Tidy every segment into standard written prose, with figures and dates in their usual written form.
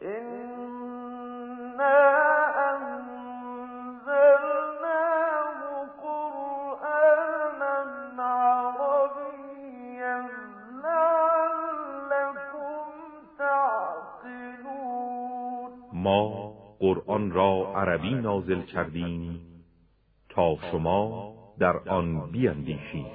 ما قرآن را عربی نازل کردیم تا شما در آن بیندیشید.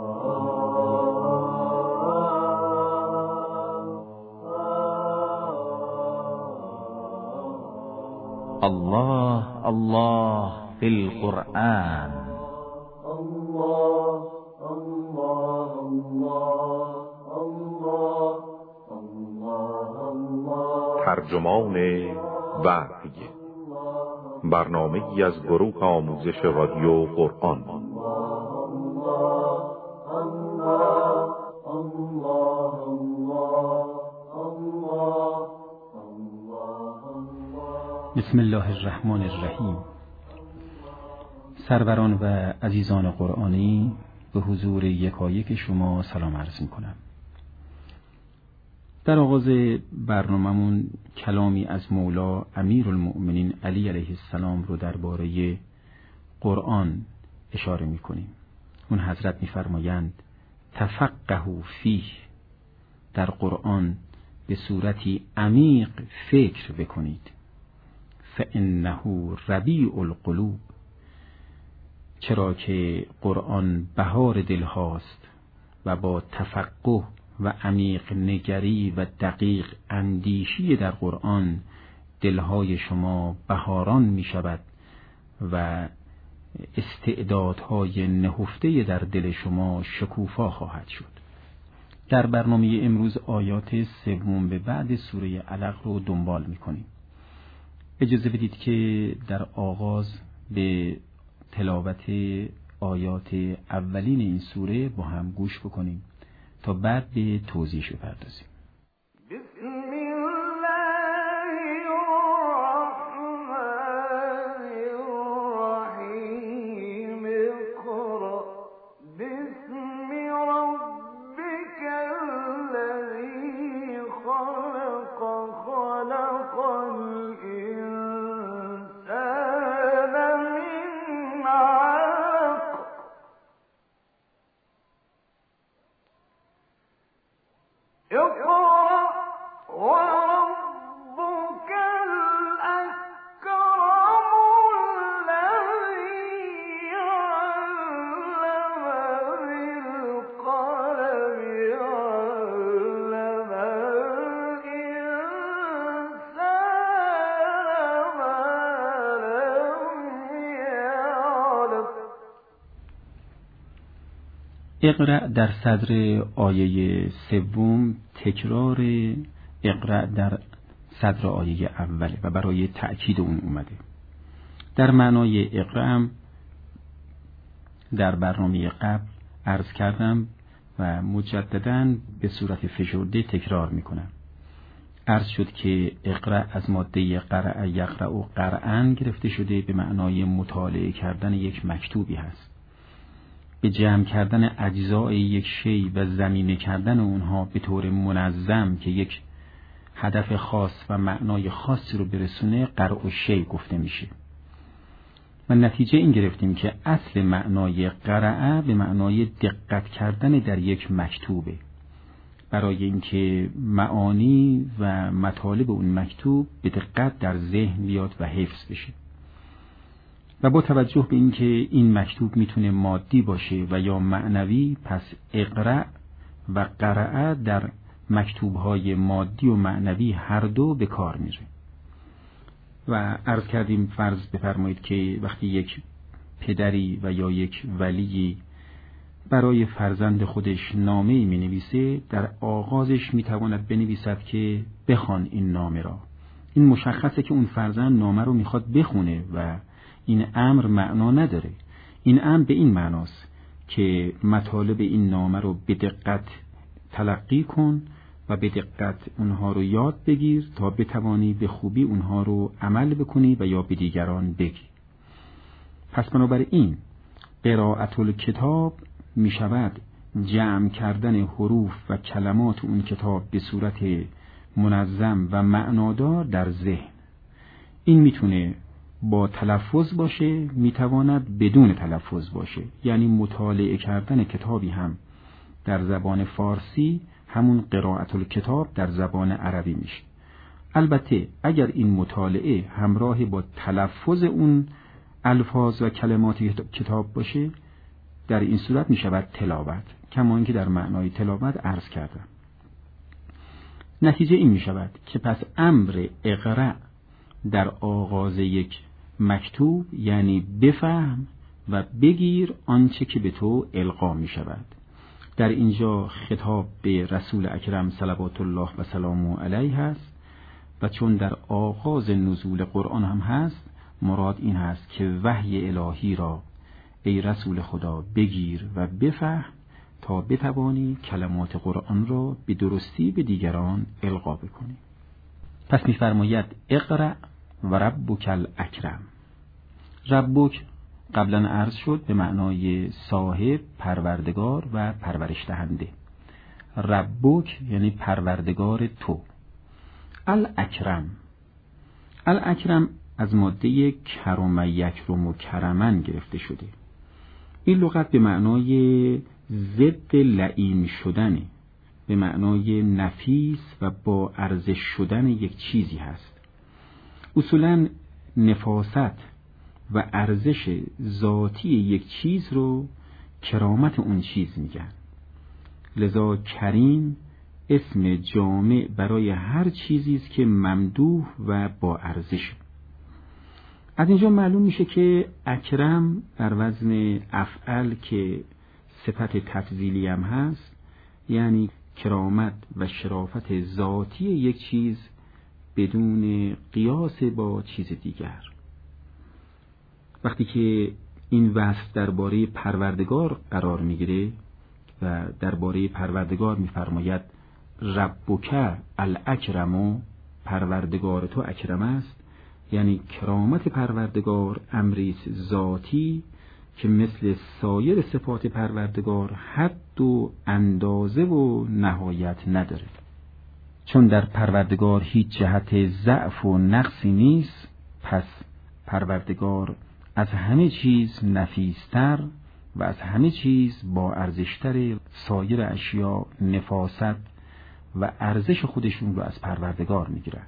الله الله فی القرآن. الله الله الله الله الله. ترجمان وحی، برنامه‌ای از گروه آموزش رادیو قرآن. بسم الله الرحمن الرحیم. سروران و عزیزان قرآنی، به حضور یکایک شما سلام عرض می‌کنم. در آغاز برنامه‌مون کلامی از مولا امیرالمؤمنین علی علیه السلام رو درباره قرآن اشاره می‌کنیم. اون حضرت می‌فرمایند تفقهوا فیه، در قرآن به صورتی عمیق فکر بکنید. فإنه ربیع القلوب، چرا که قرآن بهار دل هاست و با تفقه و عمیق نگری و دقیق اندیشی در قرآن دلهای شما بهاران می شود و استعدادهای نهفته در دل شما شکوفا خواهد شد. در برنامه امروز آیات 3 به بعد سوره علق رو دنبال می کنیم. اجازه بدید که در آغاز به تلاوت آیات اولین این سوره با هم گوش بکنیم تا بعد به توضیحش بپردازیم. اقرأ در صدر آیه 3 تکرار اقرأ در صدر آیه اوله و برای تأکید اون اومده. در معنای اقرأ هم در برنامه قبل عرض کردم و مجدداً به صورت فشرده تکرار میکنم. عرض شد که اقرأ از ماده قرأ یقرأ قرأن گرفته شده، به معنای مطالعه کردن یک مکتوبی هست، به جمع کردن اجزای یک شی و ضمیمه کردن اونها به طور منظم که یک هدف خاص و معنای خاصی رو برسونه قرأ شی گفته میشه. و نتیجه این گرفتیم که اصل معنای قرأ به معنای دقت کردن در یک مکتوبه، برای اینکه معانی و مطالب اون مکتوب به دقت در ذهن بیاد و حفظ بشه. و با توجه به اینکه این مکتوب میتونه مادی باشه و یا معنوی، پس اقرأ و قرأ در مکتوبهای مادی و معنوی هر دو به کار میره. و عرض کردیم فرض بفرمایید که وقتی یک پدری و یا یک ولی برای فرزند خودش نامه‌ای می‌نویسه، در آغازش میتواند بنویسد که بخوان این نامه را. این مشخصه که اون فرزند نامه رو میخواد بخونه و این امر معنا نداره. این امر به این معناست که مطالب این نامه رو به دقت تلقی کن و به دقت اونها رو یاد بگیر تا بتوانی به خوبی اونها رو عمل بکنی و یا به دیگران بگی. پس بنابراین قرائت الکتاب می شود جمع کردن حروف و کلمات اون کتاب به صورت منظم و معنادار در ذهن. این میتونه با تلفظ باشه، میتواند بدون تلفظ باشه. یعنی مطالعه کردن کتابی هم در زبان فارسی همون قرائت الکتاب در زبان عربی میشه. البته اگر این مطالعه همراه با تلفظ اون الفاظ و کلمات کتاب باشه، در این صورت میشود تلاوت، کما اینکه در معنای تلاوت عرض کردم. نتیجه این میشود که پس امر اقرأ در آغاز یک مکتوب یعنی بفهم و بگیر آنچه که به تو القا می شود. در اینجا خطاب به رسول اکرم صلوات الله و سلامه علیه هست و چون در آغاز نزول قرآن هم هست، مراد این هست که وحی الهی را ای رسول خدا بگیر و بفهم تا بتوانی کلمات قرآن را به درستی به دیگران القا بکنی. پس می‌فرماید اقرأ و ربک الاکرم. ربک قبلا عرض شد به معنای صاحب، پروردگار و پرورش دهنده. ربک یعنی پروردگار تو. الاکرم، الاکرم از ماده کرم یکرم و کرمن گرفته شده. این لغت به معنای ضد لئیم شدنه، به معنای نفیس و با ارزش شدن یک چیزی هست. اصولاً نفاست و ارزش ذاتی یک چیز رو کرامت اون چیز میگن. لذا کریم اسم جامع برای هر چیزی است که ممدوح و با ارزش. از اینجا معلوم میشه که اکرم بر وزن افعل که صفت تفضیلی هم هست، یعنی کرامت و شرافت ذاتی یک چیز بدون قیاس با چیز دیگر. وقتی که این وصف درباره پروردگار قرار میگیره و درباره پروردگار میفرماید ربک الاکرم، پروردگار تو اکرم است، یعنی کرامت پروردگار امری ذاتی که مثل سایر صفات پروردگار حد و اندازه و نهایت نداره. چون در پروردگار هیچ جهت ضعف و نقصی نیست، پس پروردگار از همه چیز نفیستر و از همه چیز با ارزشتر. سایر اشیاء نفاست و ارزش خودشون رو از پروردگار میگیرن.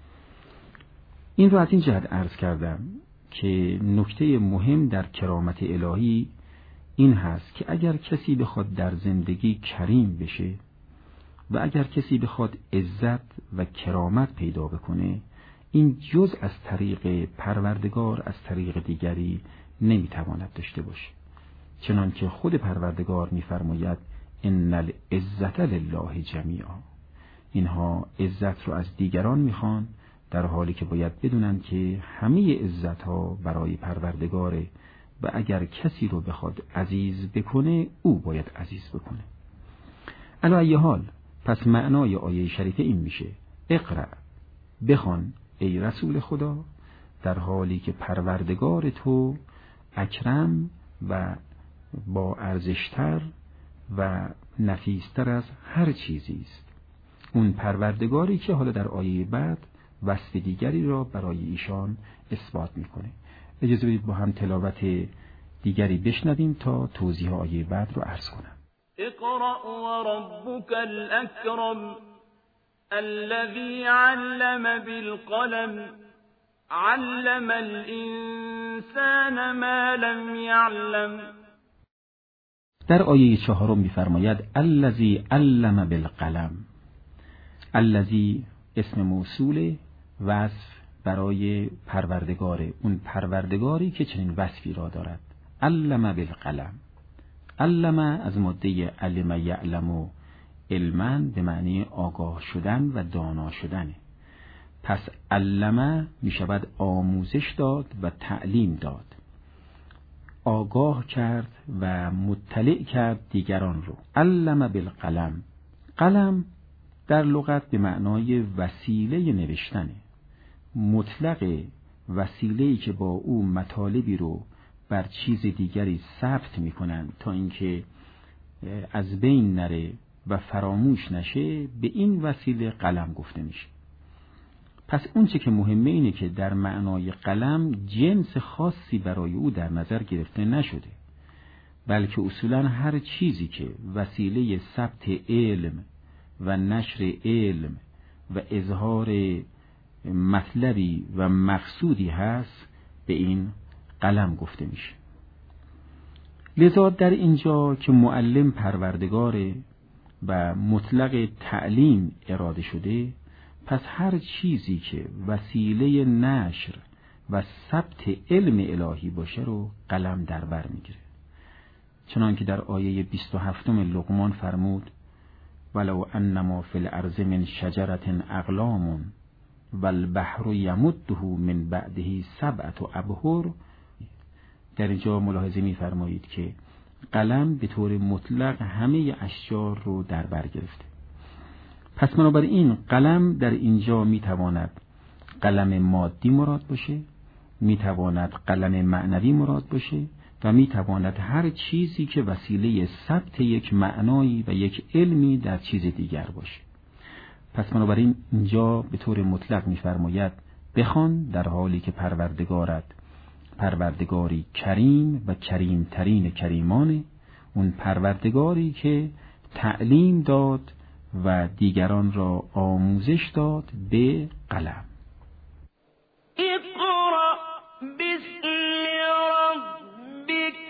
این رو از این جهت عرض کردم که نکته مهم در کرامت الهی این هست که اگر کسی بخواد در زندگی کریم بشه و اگر کسی بخواد عزت و کرامت پیدا بکنه، این جز از طریق پروردگار از طریق دیگری نمیتواند داشته باشه. چنانکه خود پروردگار میفرماید ان العزت لله جمیعا. اینها عزت رو از دیگران میخوان، در حالی که باید بدونن که همه عزت ها برای پروردگاره و اگر کسی رو بخواد عزیز بکنه او باید عزیز بکنه. علی ای حال، پس معنای آیه شریفه این میشه اقرأ، بخوان ای رسول خدا، در حالی که پروردگار تو اکرم و با ارزشتر و نفیستر از هر چیزی است. اون پروردگاری که حالا در آیه بعد وصف دیگری را برای ایشان اثبات میکنه. اجازه بدید با هم تلاوت دیگری بشنویم تا توضیح آیه بعد رو عرض کنم. اقرأ و ربک الاکرم الذي علم بالقلم علم الانسان ما لم یعلم. در آیه 4 می‌فرماید الذی علم بالقلم. الذی اسم موصول وصف برای پروردگار، اون پروردگاری که چنین وصفی را دارد. علم بالقلم. علم از ماده علم یعلم و علما به معنی آگاه شدن و دانا شدن. پس علم می شود آموزش داد و تعلیم داد، آگاه کرد و مطلع کرد دیگران رو. علم بالقلم. قلم در لغت به معنای وسیله نوشتنه، مطلق وسیله‌ای که با او مطالبی رو بر چیز دیگری ثبت می‌کنند تا اینکه از بین نره و فراموش نشه به این وسیله قلم گفته میشه. پس اون چه که مهمه اینه که در معنای قلم جنس خاصی برای او در نظر گرفته نشده، بلکه اصولاً هر چیزی که وسیله ثبت علم و نشر علم و اظهار مطلبی و مقصودی هست به این قلم گفته میشه. لذا در اینجا که معلم پروردگاره و مطلق تعلیم اراده شده، پس هر چیزی که وسیله نشر و ثبت علم الهی باشه رو قلم در بر میگیره. چنانکه در آیه 27 لقمان فرمود ولو انما فی الارض من شجرة اقلام والبحر یمده من بعده 7 ابحر. در اینجا ملاحظه می‌فرمایید که قلم به طور مطلق همه اشجار رو در بر گرفته. پس بنابراین قلم در اینجا میتواند قلم مادی مراد باشه، میتواند قلم معنوی مراد باشه و میتواند هر چیزی که وسیله ثبت یک معنایی و یک علمی در چیز دیگر باشه. پس بنابراین اینجا به طور مطلق میفرماید بخوان، در حالی که پروردگارت پروردگاری کریم و کریمترین کریمانه، اون پروردگاری که تعلیم داد و دیگران را آموزش داد به قلم. اقرأ باسم ربك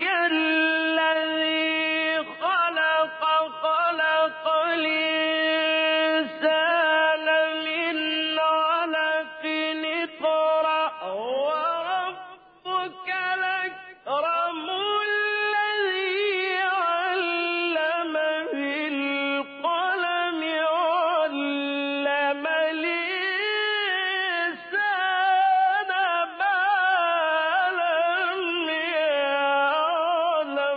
الذی خلق خلق الانسان من علق اقرأ وربك الاکرم الذی علم بالقلم علم الانسان ما لم يعلم.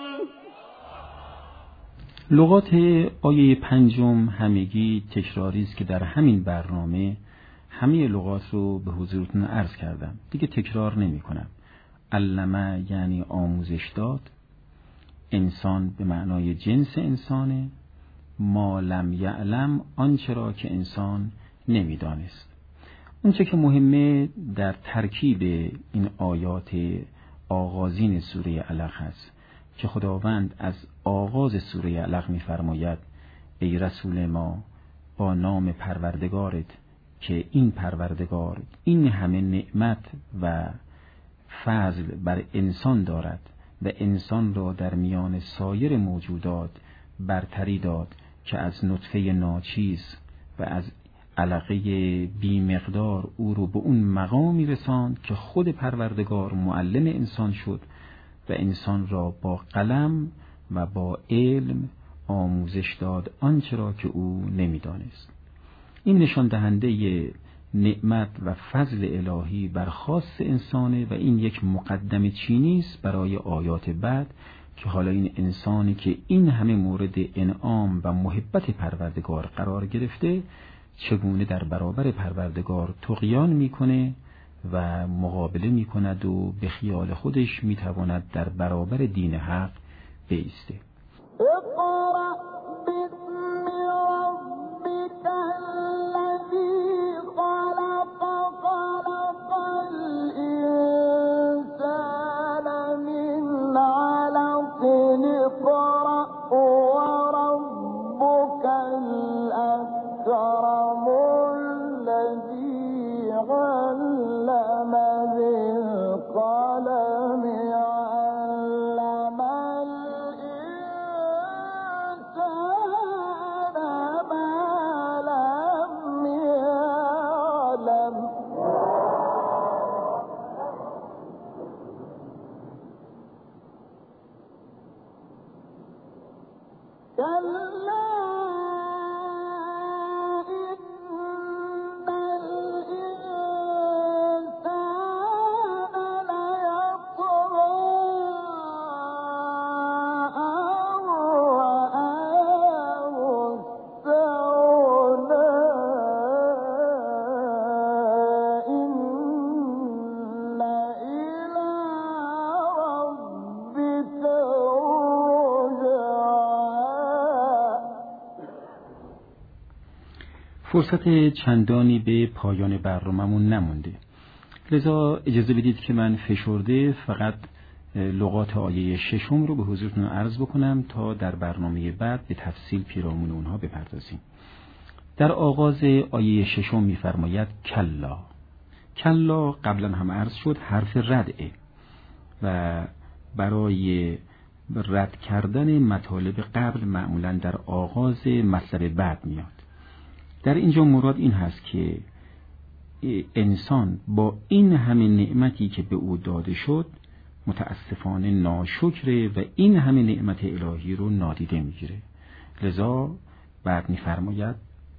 لغات آیه 5 همگی تکراری است که در همین برنامه همه لغات رو به حضورتون عرض کردم، دیگه تکرار نمی کنم. علمه یعنی آموزش داد، انسان به معنای جنس انسانه، ما لم یعلم آنچه را که انسان نمیدانست. اونچه که مهمه در ترکیب این آیات آغازین سوره علق هست که خداوند از آغاز سوره علق می‌فرماید ای رسول ما با نام پروردگارت که این پروردگار این همه نعمت و فضل بر انسان دارد و انسان را در میان سایر موجودات برتری داد که از نطفه ناچیز و از علقه بی مقدار او رو به اون مقامی رساند که خود پروردگار معلم انسان شد و انسان را با قلم و با علم آموزش داد آنچه را که او نمیدانست. این نشان دهنده نعمت و فضل الهی بر خاص انسانه و این یک مقدمه چینی است برای آیات بعد که حالا این انسانی که این همه مورد انعام و محبت پروردگار قرار گرفته چگونه در برابر پروردگار طغیان میکنه و مقابله میکند و به خیال خودش میتواند در برابر دین حق بایسته. اقرأ باسم ربك الذي خلق خلق الإنسان من علق اقرأ وربك الأكرم الذي علم بالقلم علم الإنسان ما لم يعلم. كلا إن الإنسان فرصت چندانی به پایان برنامه‌مون نمونده، لذا اجازه بدید که من فشرده فقط لغات آیه 6 رو به حضورتون عرض بکنم تا در برنامه بعد به تفصیل پیرامون اونها بپردازیم. در آغاز آیه 6 می‌فرماید کلا. کلا قبلا هم عرض شد حرف ردعه و برای رد کردن مطالب قبل معمولا در آغاز مطلب بعد میاد. در اینجا مراد این هست که انسان با این همه نعمتی که به او داده شد متاسفانه ناشکره و این همه نعمت الهی رو نادیده میگیره. لذا بعد میفرماید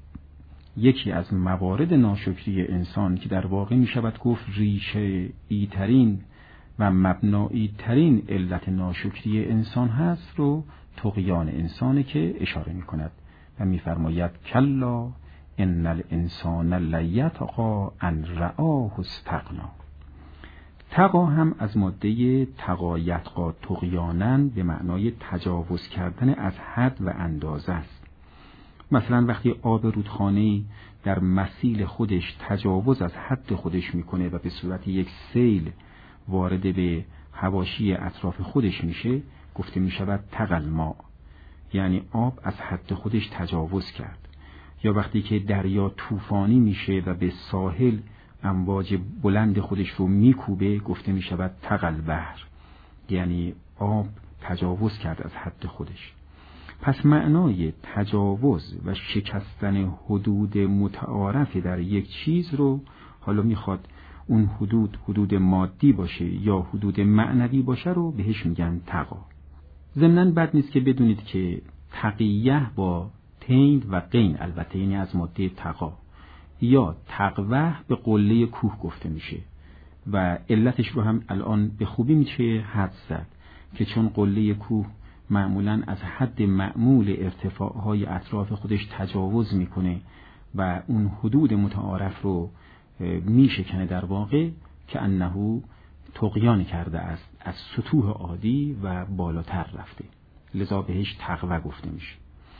یکی از موارد ناشکری انسان که در واقع میشود گفت ریشه ای ترین و مبنایی ترین علت ناشکری انسان هست رو طغیان انسانه که اشاره میکند و میفرماید کلا ان الانسان لیطغی ان رآه استغنا. طغا هم از ماده طغا یطغی طغیانا به معنای تجاوز کردن از حد و اندازه است. مثلا وقتی آب رودخانه در مسیل خودش تجاوز از حد خودش میکنه و به صورت یک سیل وارد به حواشی اطراف خودش میشه، گفته میشود طغى الماء، یعنی آب از حد خودش تجاوز کرد. یا وقتی که دریا طوفانی میشه و به ساحل امواج بلند خودش رو میکوبه، گفته میشود طغى البحر، یعنی آب تجاوز کرد از حد خودش. پس معنای تجاوز و شکستن حدود متعارف در یک چیز رو، حالا میخواد اون حدود مادی باشه یا حدود معنوی باشه، رو بهش میگن طغا. ضمناً بد نیست که بدونید که تقیه با تین و قین، البته یعنی از ماده طغا، یا تقوه به قله کوه گفته میشه و علتش رو هم الان به خوبی میشه حدس زد که چون قله کوه معمولاً از حد معمول ارتفاعهای اطراف خودش تجاوز میکنه و اون حدود متعارف رو میشکنه، در واقع که انه طغیان کرده است، از سطوح عادی و بالاتر رفته، لذا بهش تقوه گفته میشه.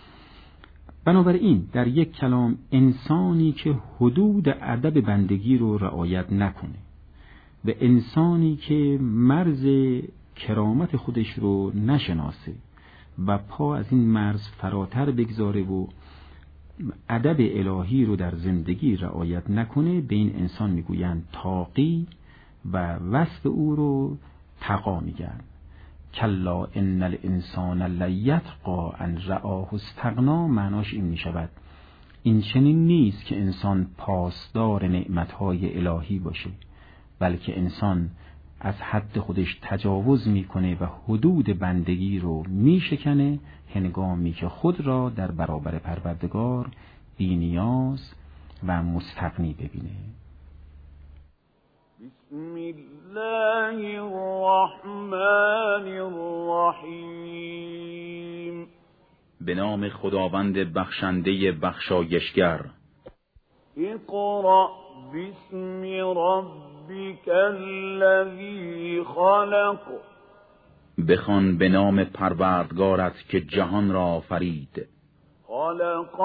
بنابراین در یک کلام انسانی که حدود ادب بندگی رو رعایت نکنه و انسانی که مرز کرامت خودش رو نشناسه و پا از این مرز فراتر بگذاره و ادب الهی رو در زندگی رعایت نکنه، به این انسان میگویند طاغی و وصف او رو طغا میگن. کلا ان الانسان لیطغی ان رآه استغنا، معناش این میشود این چنین نیست که انسان پاسدار نعمتهای الهی باشه، بلکه انسان از حد خودش تجاوز میکنه و حدود بندگی رو میشکنه هنگامی که خود را در برابر پروردگار بی نیاز و مستغنی ببینه. بسم الله الرحمن الرحیم. به نام خداوند بخشنده بخشایشگر. اقرأ باسم ربک الذی خلق. بخوان به نام پروردگارت که جهان را آفرید. خلق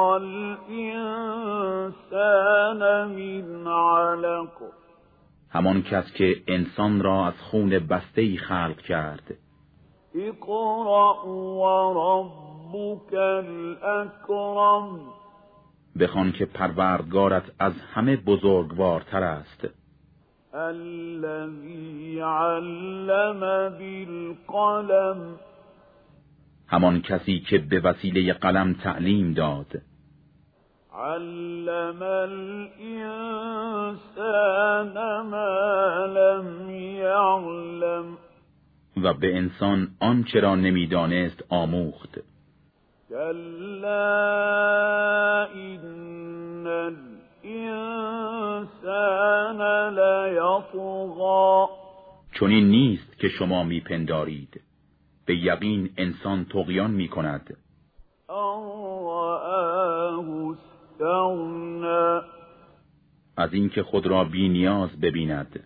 الانسان من علق. همان کس که انسان را از خون بسته‌ای خلق کرد. اقرأ و ربک الاکرم. بخوان که پروردگارت از همه بزرگوارتر است. الذی علم بالقلم. همان کسی که به وسیله قلم تعلیم داد. علم الانسان ما لم یعلم. و به انسان آنچه را نمیدانست آموخت. کلا ان الانسان لیطغی. چنین نیست که شما میپندارید، به یقین انسان طغیان میکند. از اینکه خود را بی نیاز ببیند.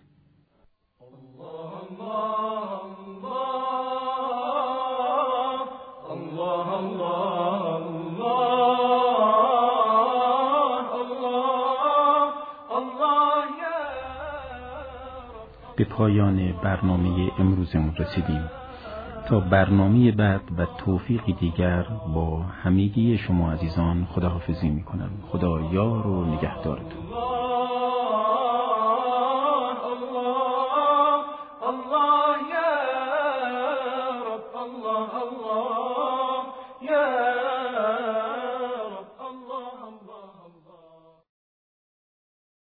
الله به پایان برنامه امروزمون رسیدیم. تا برنامه بعد و توفیقی دیگر با همگی شما عزیزان خداحافظی میکنم. خدا یار و نگهدارتون. يا